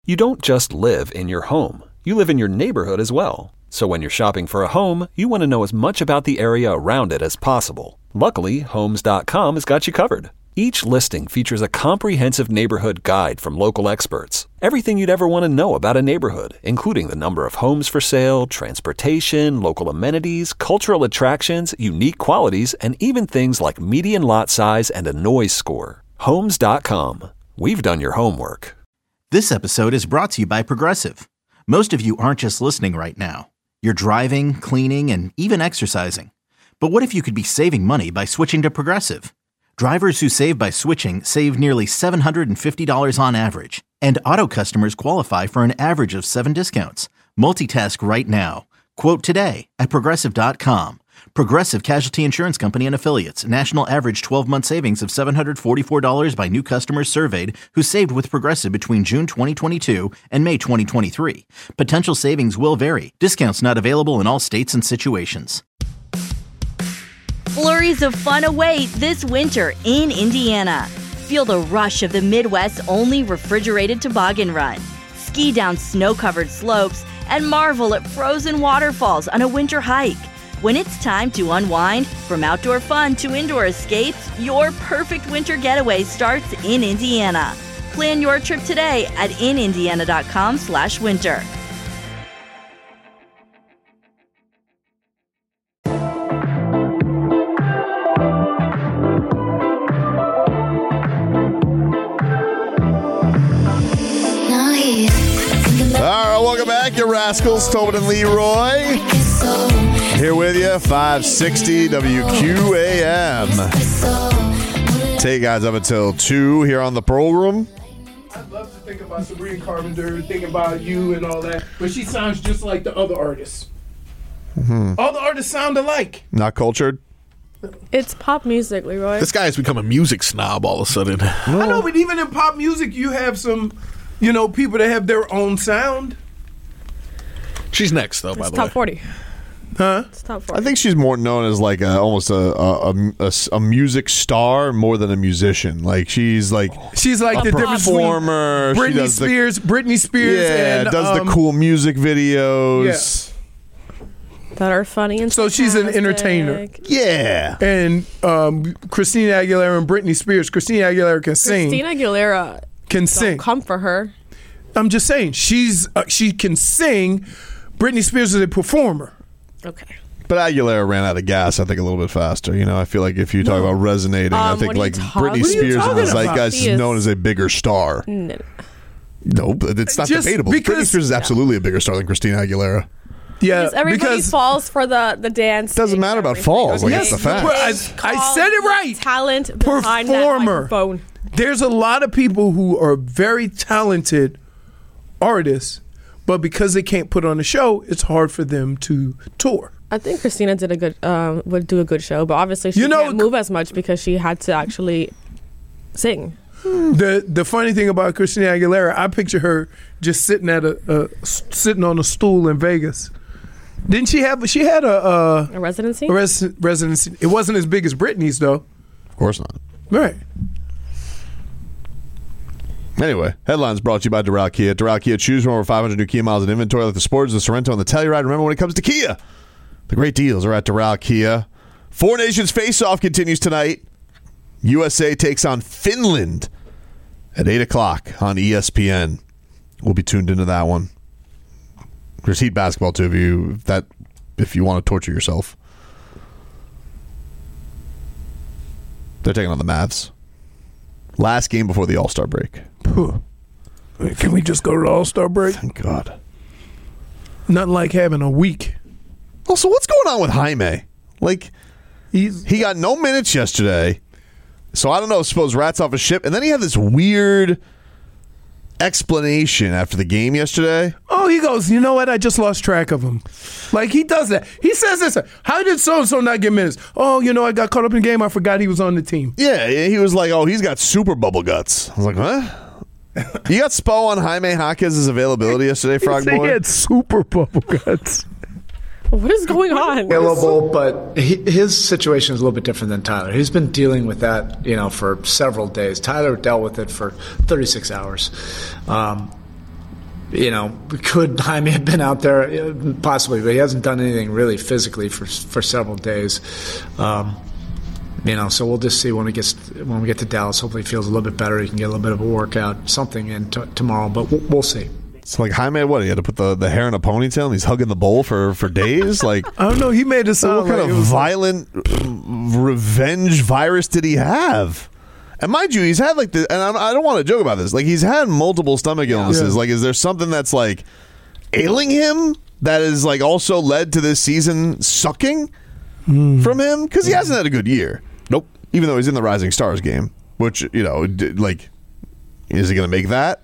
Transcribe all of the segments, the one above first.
You don't just live in your home. You live in your neighborhood as well. So when you're shopping for a home, you want to know as much about the area around it as possible. Luckily, Homes.com has got you covered. Each listing features a comprehensive neighborhood guide from local experts. Everything you'd ever want to know about a neighborhood, including the number of homes for sale, transportation, local amenities, cultural attractions, unique qualities, and even things like median lot size and a noise score. Homes.com. We've done your homework. This episode is brought to you by Progressive. Most of you aren't just listening right now. You're driving, cleaning, and even exercising. But what if you could be saving money by switching to Progressive? Drivers who save by switching save nearly $750 on average. And auto customers qualify for an average of 7 discounts. Multitask right now. Quote today at Progressive.com. Progressive Casualty Insurance Company and Affiliates. National average 12-month savings of $744 by new customers surveyed who saved with Progressive between June 2022 and May 2023. Potential savings will vary. Discounts not available in all states and situations. Flurries of fun await this winter in Indiana. Feel the rush of the Midwest's only refrigerated toboggan run. Ski down snow-covered slopes and marvel at frozen waterfalls on a winter hike. When it's time to unwind, from outdoor fun to indoor escapes, your perfect winter getaway starts in Indiana. Plan your trip today at inindiana.com/winter. Welcome back, you rascals. Tobin and Leroy here with you, 560 WQAM. Take you guys up until 2 here on the program. I'd love to think about Sabrina Carpenter, think about you and all that, but she sounds just like the other artists. Mm-hmm. All the artists sound alike. Not cultured? It's pop music, Leroy. This guy has become a music snob all of a sudden. I know, but even in pop music, you have some, people that have their own sound. She's next, though, by the way. Top 40. Huh? It's top 40. I think she's more known as like almost a music star more than a musician. Like she's like the difference performer. between Britney Spears, and does the cool music videos. Yeah. That are funny and so she's an entertainer. Yeah. And Christina Aguilera and Britney Spears. Christina Aguilera can sing. Christina Aguilera can sing. Come for her. I'm just saying she can sing. Britney Spears is a performer. Okay. But Aguilera ran out of gas, I think, a little bit faster. I feel like if you talk about resonating, I think like Britney Spears in the zeitgeist is known as a bigger star. No, it's not debatable. Britney Spears is absolutely a bigger star than Christina Aguilera. Yeah, because everybody falls for the dance. It doesn't matter about falls. Like, it's the fact. I said it right. Talent behind that microphone. There's a lot of people who are very talented artists, but because they can't put on a show, it's hard for them to tour. I think Christina would do a good show, but obviously she can't move as much because she had to actually sing. The funny thing about Christina Aguilera, I picture her just sitting at sitting on a stool in Vegas. Didn't she have? She had a residency. Residency. It wasn't as big as Britney's, though. Of course not. Right. Anyway, headlines brought to you by Doral Kia. Doral Kia, choose from over 500 new Kia miles in inventory like the Sportage, the Sorento, and the Telluride. Remember, when it comes to Kia, the great deals are at Doral Kia. Four Nations Face-Off continues tonight. USA takes on Finland at 8 o'clock on ESPN. We'll be tuned into that one. There's Heat basketball, too, if you want to torture yourself. They're taking on the Mavs. Last game before the All-Star break. Can we just go to the All-Star break? Thank God. Nothing like having a week. Also, what's going on with Jaime? Like, he got no minutes yesterday. So I don't know, suppose rat's off a ship. And then he had this weird explanation after the game yesterday. Oh, he goes, you know what? I just lost track of him. Like, he does that. He says this. How did so-and-so not get minutes? Oh, I got caught up in the game. I forgot he was on the team. Yeah, he was like, oh, he's got super bubble guts. I was like, huh? You got Spo on Jaime Jaquez's availability yesterday, Frog Boy? He had super bubble guts. What is going on? Available, but his situation is a little bit different than Tyler. He's been dealing with that, for several days. Tyler dealt with it for 36 hours. could Jaime have been out there? Possibly, but he hasn't done anything really physically for several days. So we'll just see when we get to Dallas. Hopefully, he feels a little bit better. He can get a little bit of a workout, something in tomorrow. But we'll see. It's like Jaime. What, he had to put the hair in a ponytail and he's hugging the bowl for days. Like, I don't know. He made it sound what kind of violent revenge virus did he have? And mind you, he's had and I don't want to joke about this. Like, he's had multiple stomach illnesses. Yeah. Like, is there something that's like ailing him that is like also led to this season sucking from him? Because he hasn't had a good year. Nope. Even though he's in the Rising Stars game, which, is he going to make that?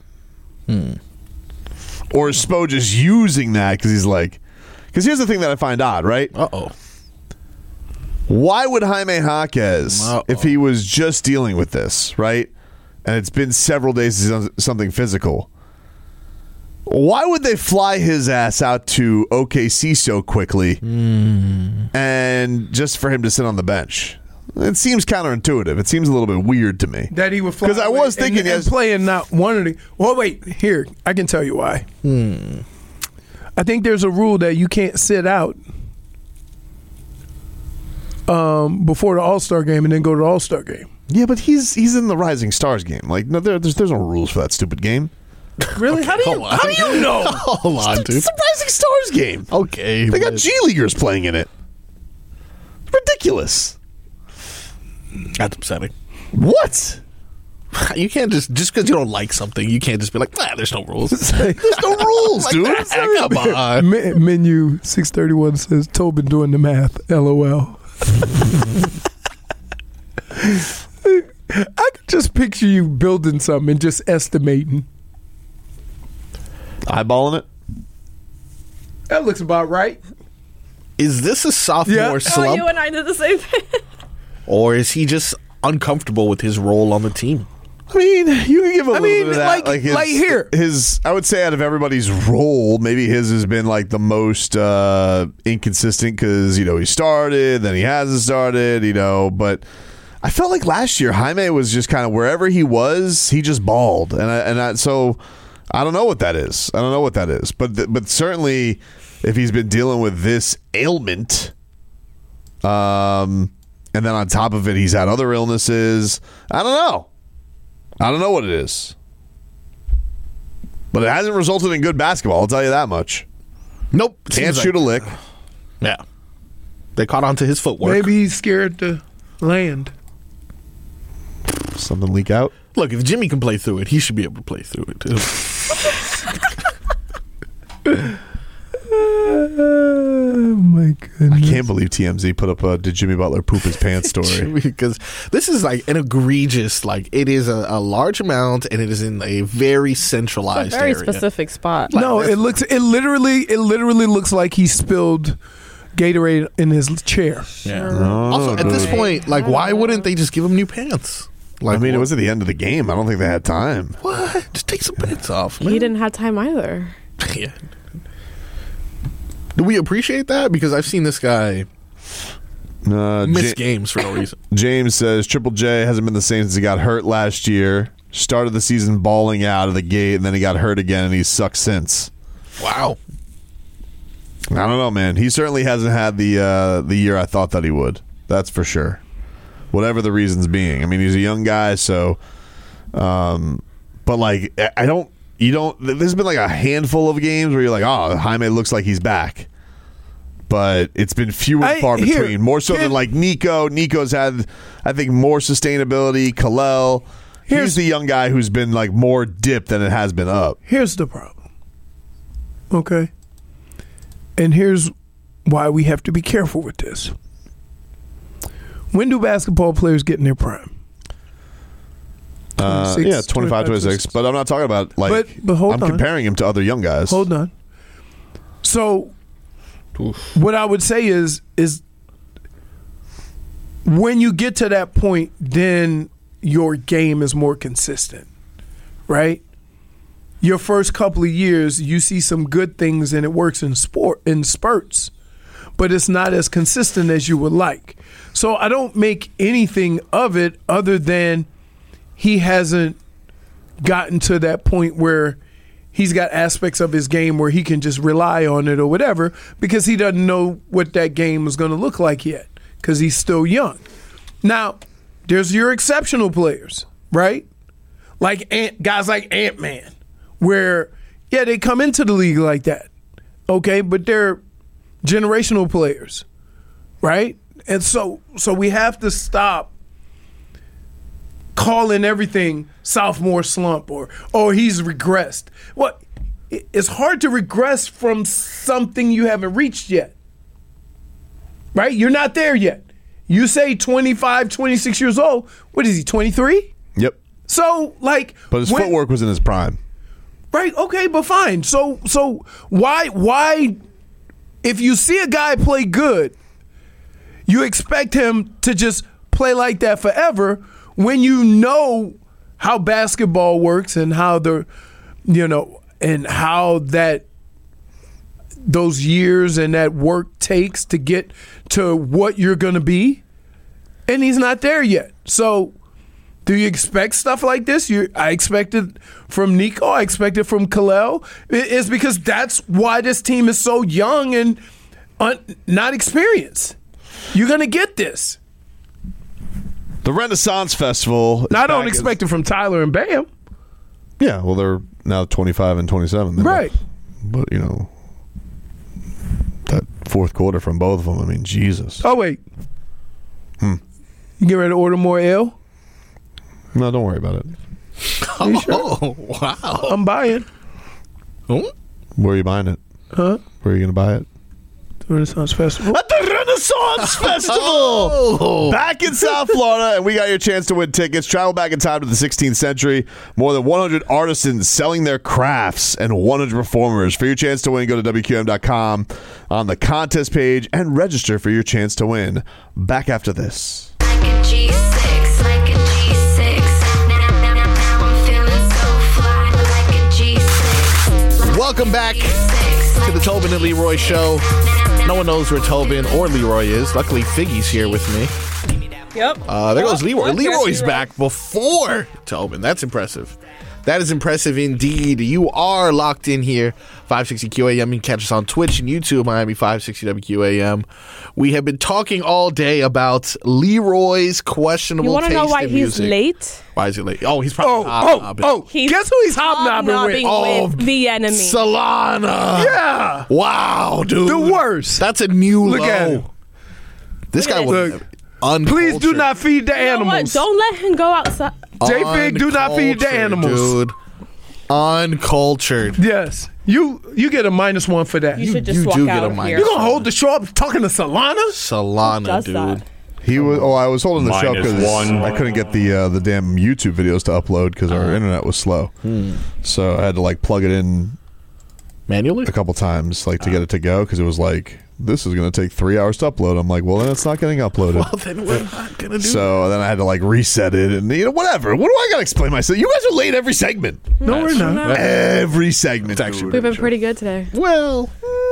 Or is Spo just using that because here's the thing that I find odd, right? Uh-oh. Why would Jaime Jaquez, if he was just dealing with this, right, and it's been several days since something physical, why would they fly his ass out to OKC so quickly and just for him to sit on the bench? It seems counterintuitive. It seems a little bit weird to me. That he would fly. Because I was thinking and playing not one of the. Well, wait. Here, I can tell you why. I think there's a rule that you can't sit out before the All-Star game and then go to the All-Star game. Yeah, but he's in the Rising Stars game. Like, no, there's no rules for that stupid game. Really? Okay, how do you know? Hold on, dude. It's the Rising Stars game. Okay. They got G Leaguers playing in it. It's ridiculous. That's upsetting. What? You can't just because you don't like something, you can't just be like, there's no rules. There's no rules, dude. Come on. Menu 631 says, Tobin doing the math. LOL. I could just picture you building something and just estimating. Eyeballing it? That looks about right. Is this a sophomore slump? Oh, you and I did the same thing. Or is he just uncomfortable with his role on the team? I mean, you can give a little bit of that. Like here. I would say out of everybody's role, maybe his has been like the most inconsistent because, he started, then he hasn't started, but I felt like last year Jaime was just kind of wherever he was, he just balled. So I don't know what that is. But certainly if he's been dealing with this ailment, and then on top of it, he's had other illnesses. I don't know what it is. But it hasn't resulted in good basketball, I'll tell you that much. Nope. Can't shoot a lick. Yeah. They caught on to his footwork. Maybe he's scared to land. Something leak out? Look, if Jimmy can play through it, he should be able to play through it, too. Oh my goodness. I can't believe TMZ put up did Jimmy Butler poop his pants story. Because this is like an egregious, it is a large amount and it is in a very centralized area. Specific spot. No, it literally looks like he spilled Gatorade in his chair. Yeah. Also, at this point, why wouldn't they just give him new pants? It was at the end of the game. I don't think they had time. What? Just take some pants off, man. He didn't have time either. Yeah. Do we appreciate that? Because I've seen this guy miss games for no reason. James says Triple J hasn't been the same since he got hurt last year. Started the season balling out of the gate, and then he got hurt again, and he's sucked since. Wow. I don't know, man. He certainly hasn't had the year I thought that he would. That's for sure. Whatever the reasons being. I mean, he's a young guy, so. But there's been a handful of games where you're like, oh, Jaime looks like he's back. But it's been few and far between. More so than Nico. Nico's had, I think, more sustainability. Kalel. He's the young guy who's been more dip than it has been up. Here's the problem. Okay. And here's why we have to be careful with this. When do basketball players get in their prime? 25, 26. But I'm not talking about but hold on. I'm comparing him to other young guys. Hold on. So what I would say is when you get to that point, then your game is more consistent, right? Your first couple of years, you see some good things and it works in spurts, but it's not as consistent as you would like. So I don't make anything of it other than he hasn't gotten to that point where he's got aspects of his game where he can just rely on it or whatever because he doesn't know what that game is going to look like yet because he's still young. Now, there's your exceptional players, right? Like guys like Ant-Man, where, yeah, they come into the league like that, okay? But they're generational players, right? And so we have to stop calling everything sophomore slump or he's regressed. Well, it's hard to regress from something you haven't reached yet, right? You're not there yet. You say 25, 26 years old. What is he, 23? Yep. So, like... But his footwork was in his prime. Right, okay, but fine. So why if you see a guy play good, you expect him to just play like that forever when you know how basketball works and how and how those years and that work takes to get to what you're going to be, and he's not there yet. So do you expect stuff like this? I expect it from Nico. I expect it from Kalel. It's because that's why this team is so young and not experienced. You're going to get this. The Renaissance Festival. I don't expect it from Tyler and Bam. Yeah, well, they're now 25 and 27. Right. But, that fourth quarter from both of them, I mean, Jesus. Oh, wait. You get ready to order more ale? No, don't worry about it. Oh, wow. I'm buying. Oh? Where are you buying it? Huh? Where are you going to buy it? The Renaissance Festival. At the Renaissance Festival! Back in South Florida, and we got your chance to win tickets. Travel back in time to the 16th century. More than 100 artisans selling their crafts and 100 performers. For your chance to win, go to WQM.com on the contest page and register for your chance to win. Back after this. Like a G6, like a G6. Now I'm feeling so fly, like a G6. Welcome back to the Tobin and Leroy Show. No one knows where Tobin or Leroy is. Luckily, Figgy's here with me. Yep. There goes Leroy. Yep, Leroy's Leroy. back before Tobin. That's impressive. That is impressive indeed. You are locked in here. 560 QAM. You can catch us on Twitch and YouTube, Miami 560 WQAM. We have been talking all day about Leroy's questionable You want to taste know why in he's music. late? Why is he late? Oh, he's probably hobnobbing. He's Guess who he's hobnobbing with? with the enemy. Solana. Yeah. Wow, dude. The worst. That's a new Look low. at him. This guy Look. was uncultured. Please do not feed the You know what? animals. Don't let him go outside. J-Fig, do not feed the Uncultured, animals. dude. Uncultured. Yes. You get a -1 for that. You should just you walk do get out a of minus. here. You gonna hold the show up talking to Solana? Solana, does dude. that? He was. Oh, I was holding the show because -1. I couldn't get the damn YouTube videos to upload because our internet was slow. So I had to plug it in Manually? a couple times to get it to go because it was this is going to take 3 hours to upload. I'm like, well, then it's not getting uploaded. Well, then we're not going to do So then I had to reset it and whatever. What do I got to explain myself? You guys are late every segment. No, we're not. Every segment. actually We've been pretty good today. Well,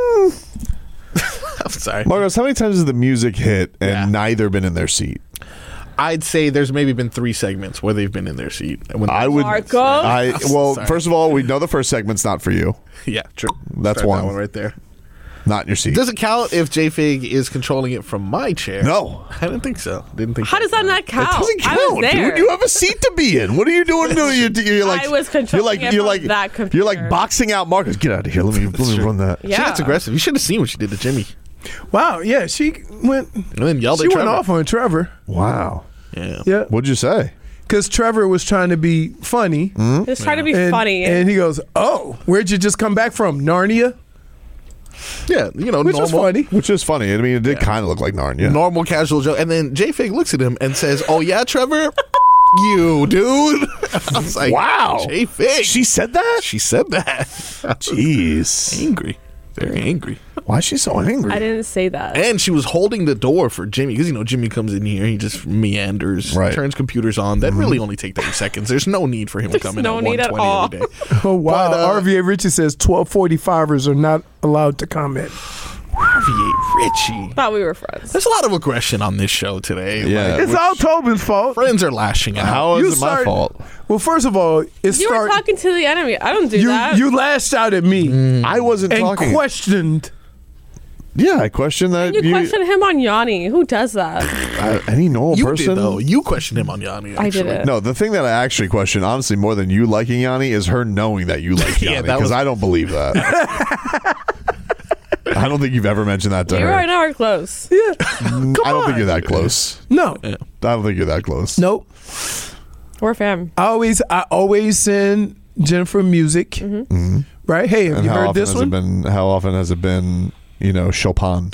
I'm sorry. Marcos, how many times has the music hit and neither been in their seat? I'd say there's maybe been 3 segments where they've been in their seat. I would. Marcos? Well, first of all, we know the first segment's not for you. Yeah, true. That's Start one. That one right there. Not in your seat. Does it count if J-Fig is controlling it from my chair? No. I didn't think so. Didn't think How does that not count? It doesn't I was count, there. dude. You have a seat to be in. What are you doing? You're like I was controlling it from that computer. You're like boxing out Marcus. Get out of here. Let me run that. Yeah. See, that's aggressive. You should have seen what she did to Jimmy. Wow, yeah, she went. And then yelled She at went Trevor. off on Trevor. Wow. Yeah. Yeah, What'd you say? because Trevor was trying to be funny. Just trying to be and, funny. and he goes, "Oh, where'd you just come back from? Narnia?" Yeah, Which normal. was funny. Which is funny. I mean, it did kind of look like Narnia. Normal casual joke. And then J-Fig looks at him and says, "Oh yeah, Trevor, you, dude." I was like, Wow. J-Fig. She said that? She said that. Jeez. Angry. Very angry. Why is she so angry? I didn't say that. And she was holding the door for Jimmy because, Jimmy comes in here. He just meanders, Right. turns computers on. That really only take 30 seconds. There's no need for him to come in no at need at 1:20 all. every day. Oh wow! But, RVA Richie says 1245ers are not allowed to comment. Harvey Ritchie. Thought we were friends. There's a lot of aggression on this show today. Yeah. It's all Tobin's fault. Friends are lashing out. How is it my fault? Well, first of all, You were talking to the enemy. I don't do that. You lashed out at me. I wasn't and talking. questioned. Yeah, I questioned that. You questioned him on Yanni. Who does that? Any normal You person? did, though. You questioned him on Yanni. I didn't. No, the thing that I actually question, honestly, more than you liking Yanni, is her knowing that you like Yanni. Because I don't believe that. I don't think you've ever mentioned that to You her. right now are close. Yeah. I don't think you're that close. No. I don't think you're that close. Nope. We're fam. I always send Jennifer music. Right? Hey, have And you how heard often this has one? it been? How often has it been? Chopin.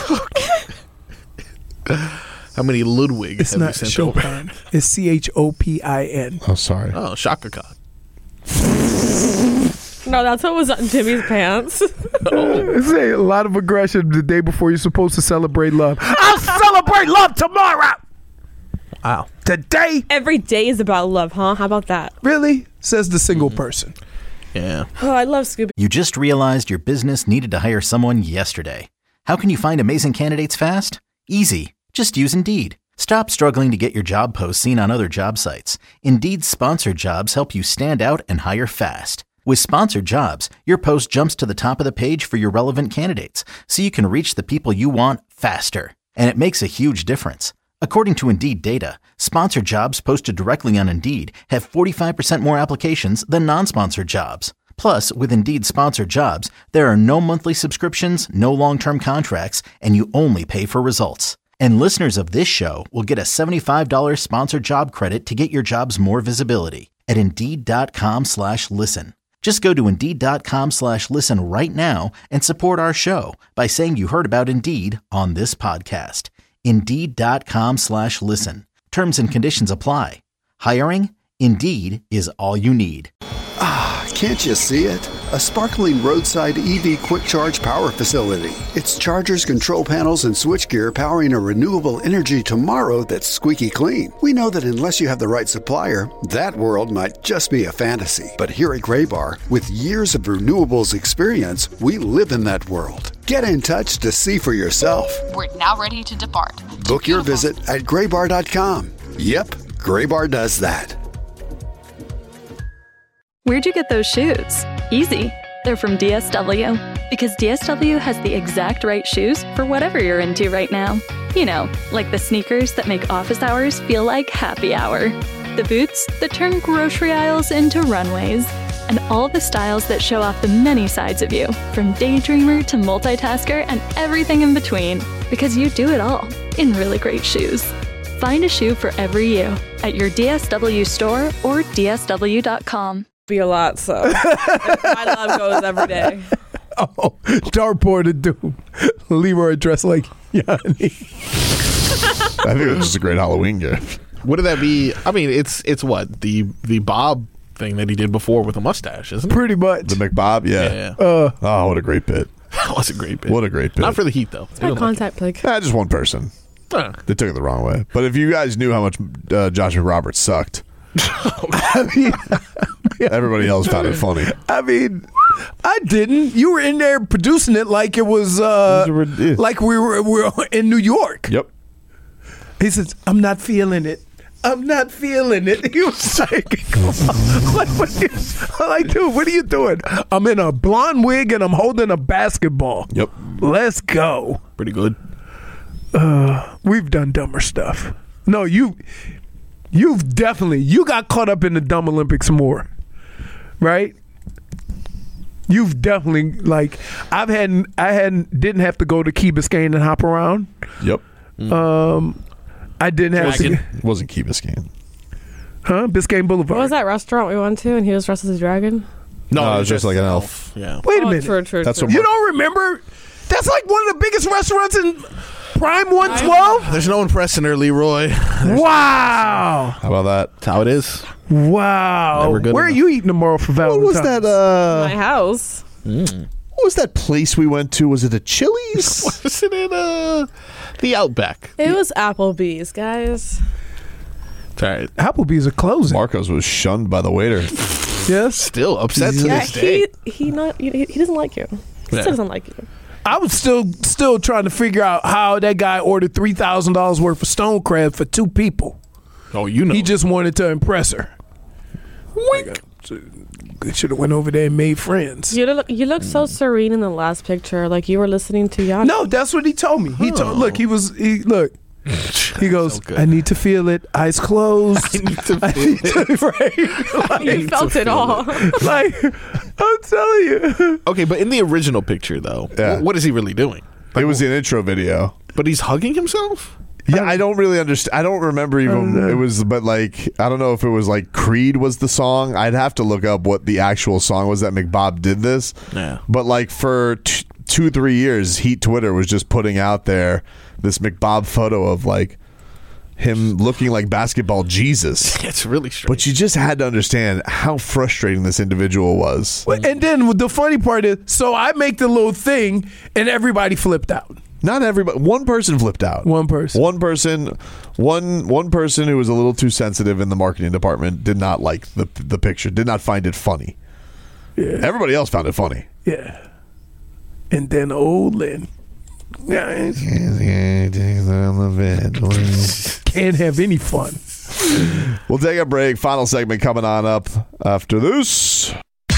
How many Ludwig It's have you not sent Chopin. It's CHOPIN. Oh, sorry. Oh, Shaka Khan. No, that's what was on Jimmy's pants. Say a lot of aggression the day before you're supposed to celebrate love. I'll celebrate love tomorrow. Wow. Today? Every day is about love, huh? How about that? Really? Says the single person. Yeah. Oh, I love Scooby. You just realized your business needed to hire someone yesterday. How can you find amazing candidates fast? Easy. Just use Indeed. Stop struggling to get your job posts seen on other job sites. Indeed's sponsored jobs help you stand out and hire fast. With sponsored jobs, your post jumps to the top of the page for your relevant candidates, so you can reach the people you want faster. And it makes a huge difference. According to Indeed data, sponsored jobs posted directly on Indeed have 45% more applications than non-sponsored jobs. Plus, with Indeed sponsored jobs, there are no monthly subscriptions, no long-term contracts, and you only pay for results. And listeners of this show will get a $75 sponsored job credit to get your jobs more visibility at Indeed.com/listen. Just go to Indeed.com/listen right now and support our show by saying you heard about Indeed on this podcast. Indeed.com/listen. Terms and conditions apply. Hiring? Indeed is all you need. Can't you see it? A sparkling roadside EV quick charge power facility. It's chargers, control panels, and switchgear powering a renewable energy tomorrow that's squeaky clean. We know that unless you have the right supplier, that world might just be a fantasy. But here at Gray Bar, with years of renewables experience, we live in that world. Get in touch to see for yourself. We're now ready to depart. Book your visit at graybar.com. Yep, Gray Bar does that. Where'd you get those shoes? Easy. They're from DSW. Because DSW has the exact right shoes for whatever you're into right now. You know, like the sneakers that make office hours feel like happy hour. The boots that turn grocery aisles into runways. And all the styles that show off the many sides of you, from daydreamer to multitasker and everything in between. Because you do it all in really great shoes. Find a shoe for every you at your DSW store or DSW.com. Be a lot, so my love goes every day. Oh, dartboard to doom. Leroy dressed like Yanni. I think it's just a great Halloween gift. What did that be? I mean, it's what? The Bob thing that he did before with a mustache, isn't it? Pretty much. The McBob, yeah. Oh, what a great bit. That was a great bit. What a great bit. Not for the Heat, though. It's my contact pick. Just one person. They took it the wrong way. But if you guys knew how much Josh McRoberts sucked, everybody else found it funny. I mean, I didn't. You were in there producing it like it was like we were in New York. Yep. He says, "I'm not feeling it. I'm not feeling it." He was like, I'm like, dude, what are you doing? I'm in a blonde wig and I'm holding a basketball. Yep. Let's go. Pretty good. We've done dumber stuff. No, you've definitely, you got caught up in the Dumb Olympics more, right? You've definitely, like, I didn't have to go to Key Biscayne and hop around. Yep. I didn't have to. It wasn't Key Biscayne. Huh? Biscayne Boulevard. What was that restaurant we went to and he was dressed as a dragon? No, it was just like an elf. Yeah. Wait a minute. True. That's what You don't remember? That's like one of the biggest restaurants in Prime 112? There's no one pressing her, Leroy. Wow. How about that? That's how it is. Wow. Never good Where are enough. you eating tomorrow for Valentine's? What was that? My house. What was that place we went to? Was it a Chili's? Was it in the Outback? It was Applebee's, guys. It's all right. Applebee's are closing. Marcos was shunned by the waiter. Yes. Still upset to Yeah, this day. he doesn't like you. He Yeah. still doesn't like you. I was still trying to figure out how that guy ordered $3,000 worth of stone crab for 2 people. Oh, you know. He just wanted to impress her. Wink. Should have went over there and made friends. You look so serene in the last picture, like you were listening to Yanni. No, that's what he told me. He told look. He goes, I need to feel it. Eyes closed. I need to feel it. Right? You felt it all. Like, I'm telling you. Okay, but in the original picture, though, what is he really doing? It was an intro video. But he's hugging himself? Yeah, I don't really understand. I don't remember even. It was, but like, I don't know if it was like Creed was the song. I'd have to look up what the actual song was that McBob did this. Yeah. But like for 2-3 years, Heat Twitter was just putting out there this McBob photo of like him looking like basketball Jesus. It's really strange. But you just had to understand how frustrating this individual was. And then the funny part is, so I make the little thing, and everybody flipped out. Not everybody. One person flipped out. One person who was a little too sensitive in the marketing department did not like the picture. Did not find it funny. Yeah. Everybody else found it funny. Yeah. And then old Lynn. Can't have any fun. We'll take a break. Final segment coming on up after this.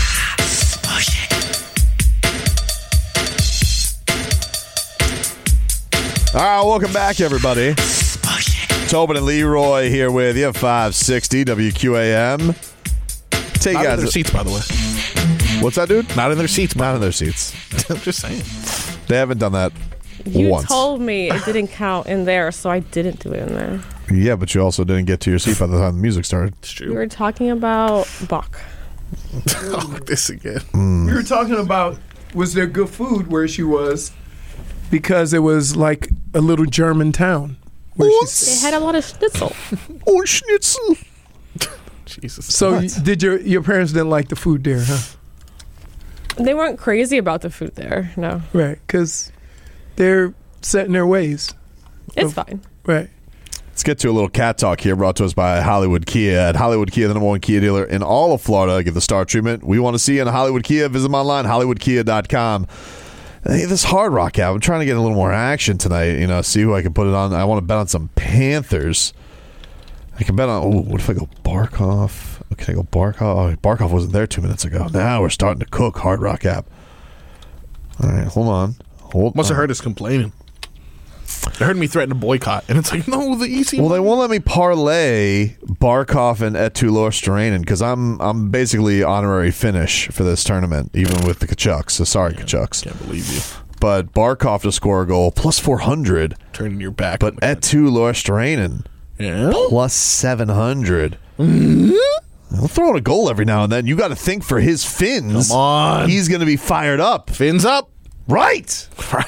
All right, welcome back, everybody. Tobin and Leroy here with you, 560 WQAM. Take Not guys in their seats, by the way. What's that, dude? Not in their seats. Not in their seats. I'm just saying. They haven't done that You once. told me it didn't count in there, so I didn't do it in there. Yeah, but you also didn't get to your seat by the time the music started. It's We true. were talking about Bach. Oh, this again. We were talking about, was there good food where she was? Because it was like a little German town. Where They had a lot of schnitzel. Oh, schnitzel. Jesus. So did your parents didn't like the food there, huh? They weren't crazy about the food there, no. Right, because they're set in their ways. It's fine. Right. Let's get to a little cat talk here, brought to us by Hollywood Kia. At Hollywood Kia, the #1 Kia dealer in all of Florida. Give the star treatment we want to see in Hollywood Kia. Visit them online, hollywoodkia.com. Hey, this Hard Rock app, I'm trying to get a little more action tonight. See who I can put it on. I want to bet on some Panthers. I can bet on, what if I go Barkov? Okay, I go Barkov. Oh, Barkov wasn't there 2 minutes ago. Now we're starting to cook, Hard Rock app. All right, hold on. Must have heard us complaining. They heard me threaten a boycott, and it's like, no, the easy. Well, they won't let me parlay Barkov and Etu Lorstarainen because I'm basically honorary Finnish for this tournament, even with the Kachucks. So sorry, Kachucks. Can't believe you. But Barkov to score a goal plus 400. Turning your back. But Etu Lorstarainen plus 700. Mm-hmm. He'll throw in a goal every now and then. You got to think for his Finns. Come on. He's going to be fired up. Fins up. Right.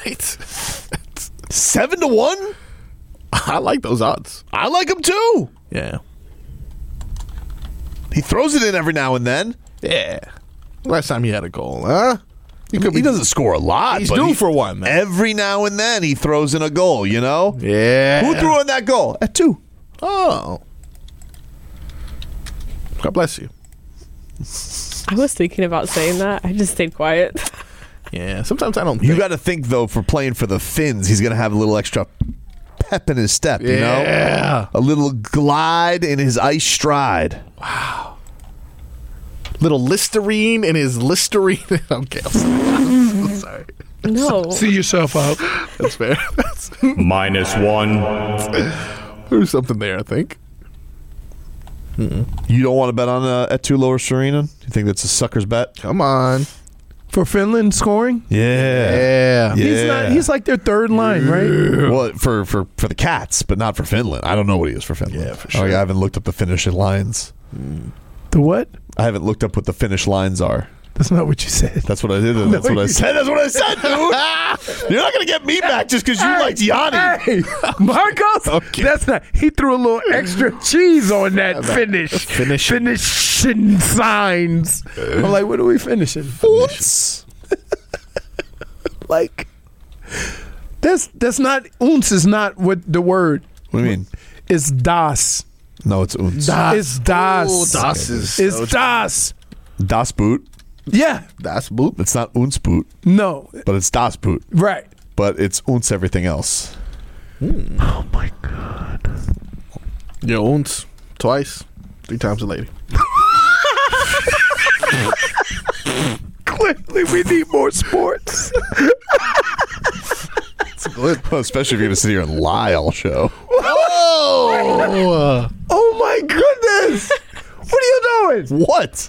7-1? I like those odds. I like him too. Yeah. He throws it in every now and then. Yeah. Last time he had a goal, huh? He doesn't score a lot. He's but due for one, man. Every now and then he throws in a goal, Yeah. Who threw in that goal? Etu. Oh. God bless you. I was thinking about saying that. I just stayed quiet. Yeah, sometimes I don't You got to think, though, for playing for the Finns, he's going to have a little extra pep in his step, you know? Yeah. A little glide in his ice stride. Wow. Little Listerine in his Listerine. Okay, I'm sorry. No. See yourself out. That's fair. -1. There's something there, I think. You don't want to bet on Etu Lorstarainen? You think that's a sucker's bet? Come on. For Finland scoring? Yeah. He's like their third line, right? Well, for the Cats, but not for Finland. I don't know what he is for Finland. Yeah, for sure. I haven't looked up the Finnish lines. The what? I haven't looked up what the Finnish lines are. That's not what you said. That's what I did. That's what I said. That's what I said, dude. You're not going to get me back just because you liked Yanni. Hey, Marcos, that's not. He threw a little extra cheese on that finishing signs. I'm like, what are we finishing? Like, that's not. Uns is not what the word. What do you mean? It's das. No, it's uns. It's das. Oh, das is It's so das. Das Boot. Yeah. Das Boot. It's not uns Boot. No. But it's Das Boot. Right. But it's uns everything else. Oh, my God. Yeah, uns. Twice. 3 times a lady. Clearly, we need more sports. It's good. Well, especially if you're going to sit here and lie all show. Oh! Oh, my goodness. What are you doing? What?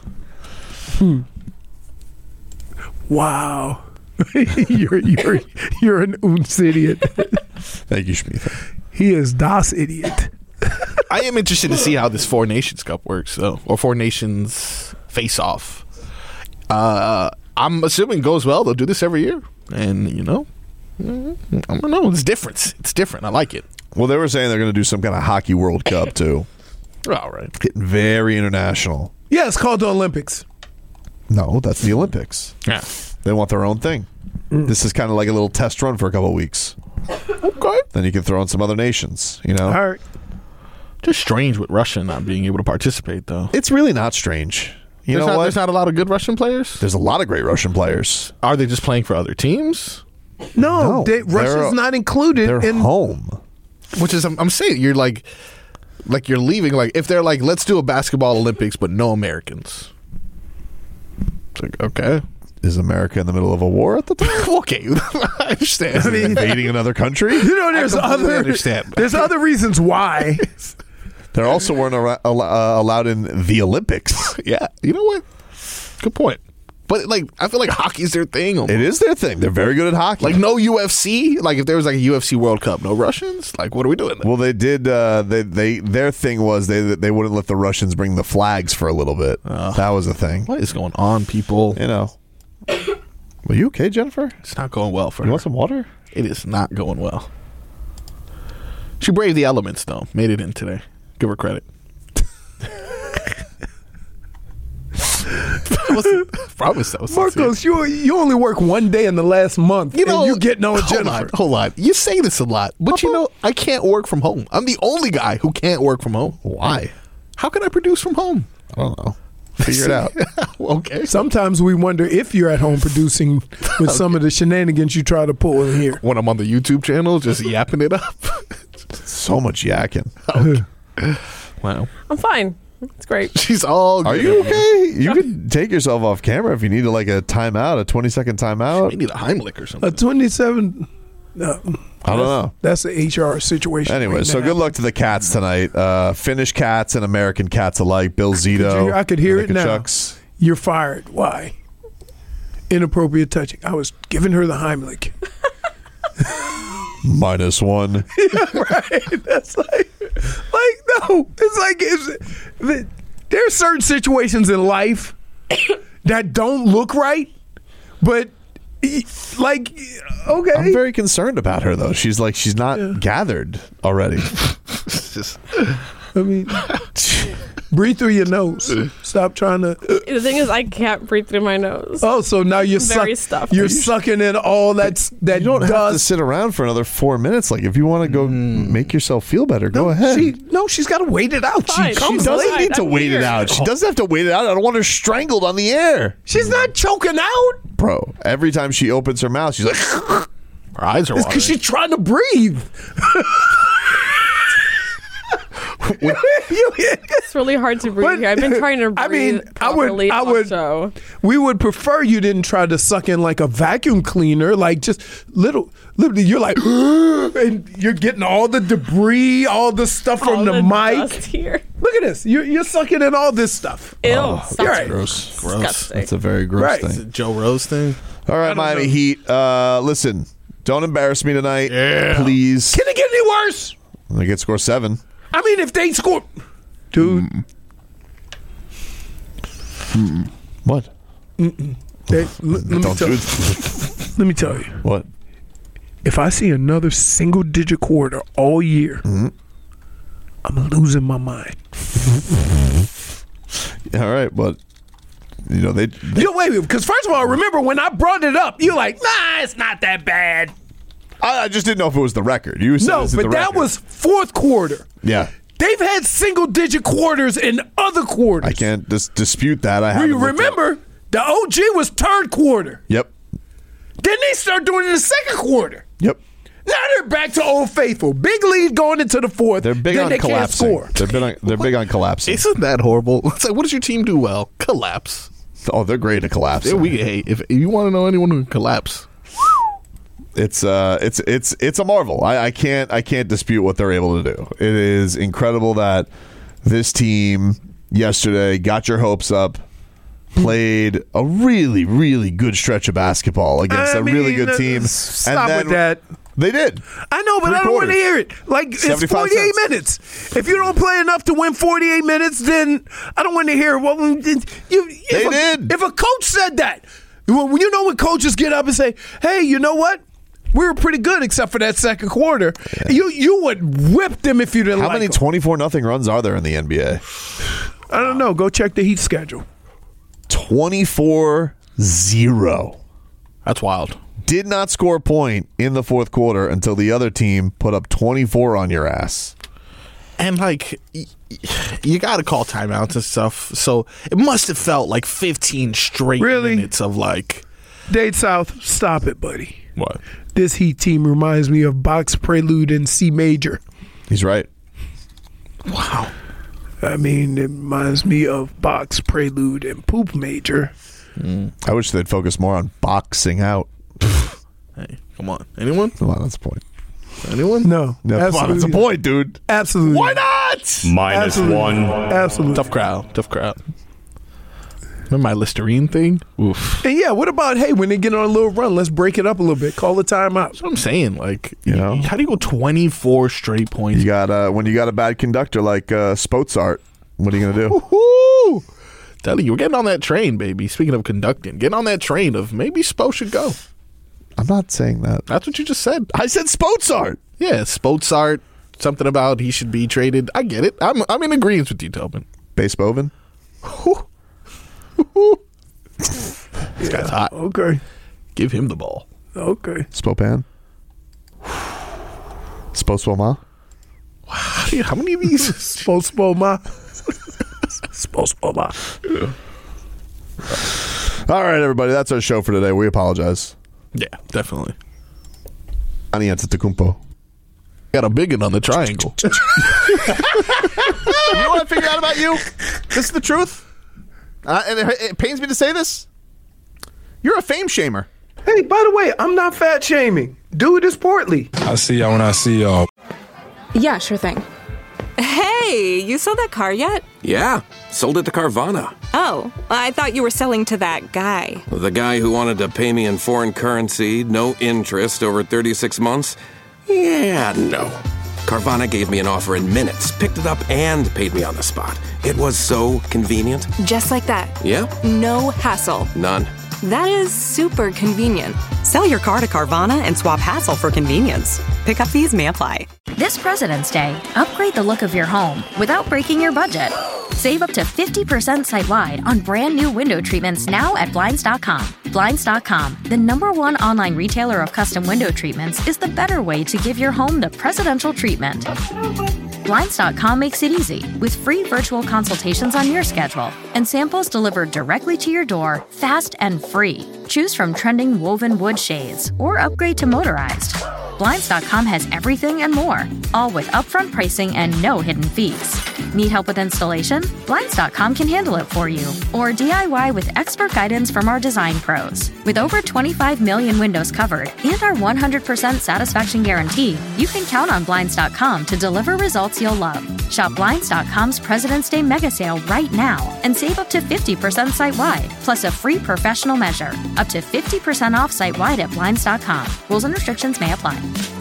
Wow. you're an uns idiot. Thank you, Schmidt. He is Das idiot. I am interested to see how this Four Nations Cup works, though, or Four Nations face-off. I'm assuming it goes well. They'll do this every year, and I don't know. It's different. It's different. I like it. Well, they were saying they're going to do some kind of hockey World Cup too. All right, getting very international. Yeah, it's called the Olympics. No, that's the Olympics. Yeah, they want their own thing. This is kind of like a little test run for a couple of weeks. Okay, then you can throw in some other nations. All right. Just strange with Russia not being able to participate, though. It's really not strange. You know what? There's not a lot of good Russian players? There's a lot of great Russian players. Are they just playing for other teams? No, Russia's not included. They're in home. Which is, I'm saying, you're like you're leaving. Like, if they're like, let's do a basketball Olympics, but no Americans. It's like, okay. Is America in the middle of a war at the time? Okay, I understand. I mean, invading another country? There's other reasons why. They also weren't allowed in the Olympics. Yeah, you know what? Good point. But I feel like hockey's their thing. Almost. It is their thing. They're very good at hockey. Like no UFC. Like if there was like a UFC World Cup, no Russians. Like what are we doing? Well, they did. Their thing was they wouldn't let the Russians bring the flags for a little bit. That was a thing. What is going on, people? Are you okay, Jennifer? It's not going well for her. You want some water? It is not going well. She braved the elements, though. Made it in today. Give her credit. Promise that was Marcos, you only work one day in the last month. And you get no Jennifer. Hold on. You say this a lot, but I can't work from home. I'm the only guy who can't work from home. Why? How can I produce from home? I don't know. Figure it out. Okay. Sometimes we wonder if you're at home producing with some of the shenanigans you try to pull in here. When I'm on the YouTube channel, just yapping it up. So much yakking. Okay. Wow. I'm fine. It's great. She's all good. Are you okay? You can take yourself off camera if you need a 20-second timeout. You need a Heimlich or something. A 27... No. I don't know. That's an HR situation. Anyway, right so now. Good luck to the Cats tonight. Finnish Cats and American Cats alike. Bill Zito. I could hear it now. Chucks. You're fired. Why? Inappropriate touching. I was giving her the Heimlich. -1. Yeah, right. That's no. It's like there are certain situations in life that don't look right, but okay. I'm very concerned about her though. She's not gathered already. Breathe through your nose. Stop trying to. The thing is, I can't breathe through my nose. Oh, so now you're You're sucking in all that You don't dust. have to sit around for another 4 minutes. Like if you want to go make yourself feel better, go ahead. She's got to wait it out. Fine, She doesn't need to wait it out. She doesn't have to wait it out. I don't want her strangled on the air. She's not choking out. Bro, every time she opens her mouth, she's like, her eyes are watering. It's because she's trying to breathe. It's really hard to breathe here. I've been trying to breathe properly all show. We would prefer you didn't try to suck in like a vacuum cleaner, like just literally you're like, and you're getting all the debris, all the stuff from the mic. Here. Look at this. You're sucking in all this stuff. Ew. That's right. gross. Disgusting. That's a very gross thing. Is it Joe Rose thing? All right, Miami Heat. Listen, don't embarrass me tonight, please. Can it get any worse? They get score 7. I mean, if they score, dude. What? Let me tell you. What? If I see another single-digit quarter all year, I'm losing my mind. All right, but they wait, because first of all, remember when I brought it up, you're like, nah, it's not that bad. I just didn't know if it was the record. You said no, but that was fourth quarter. Yeah. They've had single-digit quarters in other quarters. I can't dispute that. Remember, The OG was third quarter. Yep. Then they start doing it in the second quarter. Yep. Now they're back to Old Faithful. Big lead going into the fourth. They're big then on they collapsing. Can't score. They're big on collapsing. Isn't that horrible? It's like, what does your team do well? Collapse. Oh, they're great at collapsing. If you want to know anyone who can collapse, it's a marvel. I can't dispute what they're able to do. It is incredible that this team yesterday got your hopes up, played a really, really good stretch of basketball against a really good team. Stop with that. They did. I know, but I don't want to hear it. Like, it's 48 minutes. If you don't play enough to win 48 minutes, then I don't want to hear it. Well, they did. If a coach said that, you know when coaches get up and say, hey, you know what? We were pretty good except for that second quarter. Yeah. You would whip them if you didn't like them. How many 24-0 runs are there in the NBA? I don't know. Go check the Heat schedule. 24-0. That's wild. Did not score a point in the fourth quarter until the other team put up 24 on your ass. And, like, you got to call timeouts and stuff. So it must have felt like 15 straight minutes of, like... Dade South, stop it, buddy. What? This Heat team reminds me of Bach's Prelude in C major. He's right. Wow. I mean, it reminds me of Bach's Prelude in Poop Major. I wish they'd focus more on boxing out. Hey, come on. Anyone? Come on, that's the point. Anyone? No. Come on, that's the point, dude. Absolutely. Why not? -1. Absolutely. Tough crowd. Remember my Listerine thing? Oof. And yeah, what about, hey, when they get on a little run, let's break it up a little bit. Call the timeout. That's what I'm saying. Like, how do you go 24 straight points? You got when you got a bad conductor like Spotsart, what are you going to do? Woo-hoo! Telling you, we're getting on that train, baby. Speaking of conducting, getting on that train of maybe Spo should go. I'm not saying that. That's what you just said. I said Spotsart. Yeah, Spotsart. Something about he should be traded. I get it. I'm in agreement with you, Tobin. Base Bovin. This guy's hot. Okay. Give him the ball. Okay. Spopan. Spoma. How many of these? Spoma. Spoma. All right, everybody. That's our show for today. We apologize. Yeah, definitely. Ani Antetokounmpo. Got a big one on the triangle. You know what I figured out about you? This is the truth. And it pains me to say this. You're a fame shamer. Hey, by the way, I'm not fat shaming. Dude is portly. I see y'all when I see y'all. Yeah, sure thing. Hey, you sold that car yet? Yeah, sold it to Carvana. Oh, I thought you were selling to that guy. The guy who wanted to pay me in foreign currency, no interest, over 36 months? Yeah, no. Carvana gave me an offer in minutes, picked it up, and paid me on the spot. It was so convenient. Just like that. Yeah. No hassle. None. That is super convenient. Sell your car to Carvana and swap hassle for convenience. Pickup fees may apply. This President's Day, upgrade the look of your home without breaking your budget. Save up to 50% site-wide on brand new window treatments now at Blinds.com. Blinds.com, the #1 online retailer of custom window treatments, is the better way to give your home the presidential treatment. Blinds.com makes it easy with free virtual consultations on your schedule and samples delivered directly to your door, fast and free. Choose from trending woven wood shades or upgrade to motorized. Blinds.com has everything and more, all with upfront pricing and no hidden fees. Need help with installation? Blinds.com can handle it for you. Or DIY with expert guidance from our design pros. With over 25 million windows covered and our 100% satisfaction guarantee, you can count on Blinds.com to deliver results you'll love. Shop Blinds.com's President's Day mega sale right now and save up to 50% site-wide, plus a free professional measure. Up to 50% off site-wide at Blinds.com. Rules and restrictions may apply.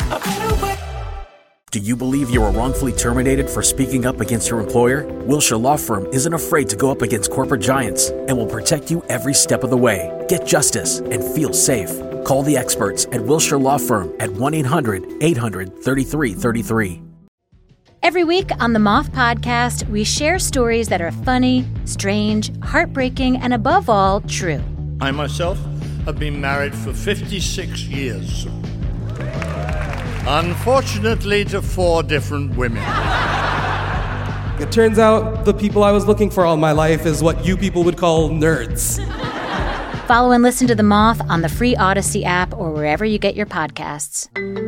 Do you believe you were wrongfully terminated for speaking up against your employer? Wilshire Law Firm isn't afraid to go up against corporate giants and will protect you every step of the way. Get justice and feel safe. Call the experts at Wilshire Law Firm at 1-800-800-3333. Every week on the Moth Podcast, we share stories that are funny, strange, heartbreaking, and above all, true. I myself have been married for 56 years. Unfortunately, to 4 different women. It turns out the people I was looking for all my life is what you people would call nerds. Follow and listen to The Moth on the free Odyssey app or wherever you get your podcasts.